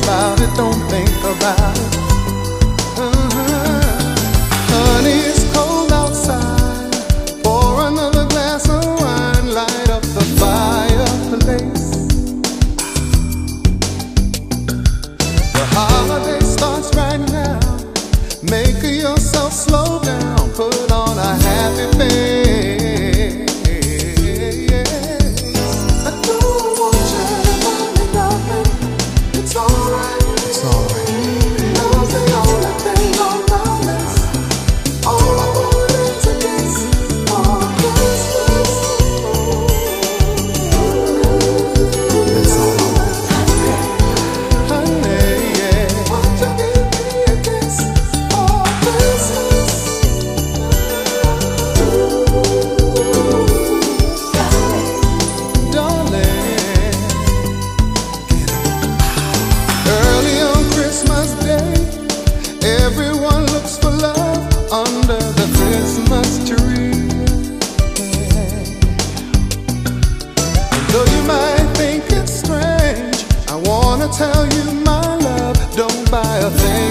about it, don't think about it. Honey, it's cold outside. Pour another glass of wine, light up the fireplace. The holiday starts right now. Make yourself slow down, put on a happy face. I don't want you to find me nothing. It's alright. It's alright. Love's the only thing on my list. All I want is a kiss for Christmas. That's all I want. Honey, yeah. Won't you give me a kiss for Christmas? Darling, early on Christmas Day, everyone looks for love under the Christmas tree. And though you might think it's strange, I wanna tell you my love, don't buy a thing